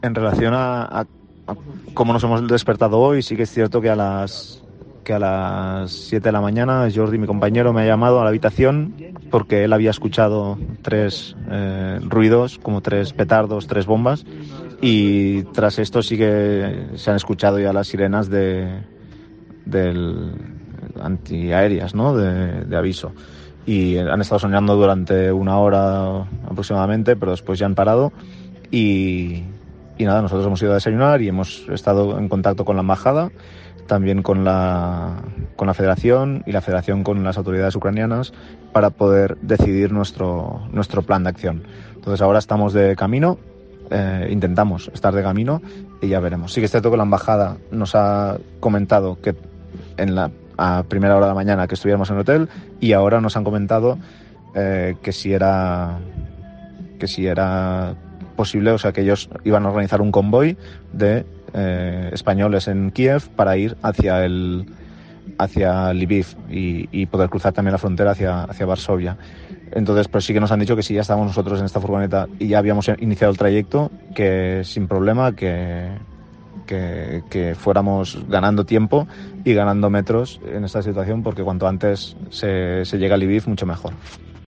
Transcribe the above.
En relación a cómo nos hemos despertado hoy, sí que es cierto que a las 7 de la mañana Jordi, mi compañero, me ha llamado a la habitación porque él había escuchado tres ruidos, como tres petardos, tres bombas, y tras esto sí que se han escuchado ya las sirenas del antiaéreas, ¿no? de aviso. Y han estado sonando durante una hora aproximadamente, pero después ya han parado. Y nada, nosotros hemos ido a desayunar y hemos estado en contacto con la embajada, también con la federación y la federación con las autoridades ucranianas para poder decidir nuestro plan de acción. Entonces ahora estamos de camino, intentamos estar de camino y ya veremos. Sí que es cierto que la embajada nos ha comentado que a primera hora de la mañana que estuviéramos en el hotel, y ahora nos han comentado que si era posible, o sea, que ellos iban a organizar un convoy de españoles en Kiev para ir hacia Lviv y poder cruzar también la frontera hacia Varsovia. Entonces, pues sí que nos han dicho que si ya estábamos nosotros en esta furgoneta y ya habíamos iniciado el trayecto, que sin problema, que fuéramos ganando tiempo y ganando metros en esta situación, porque cuanto antes se llega a Lviv, mucho mejor.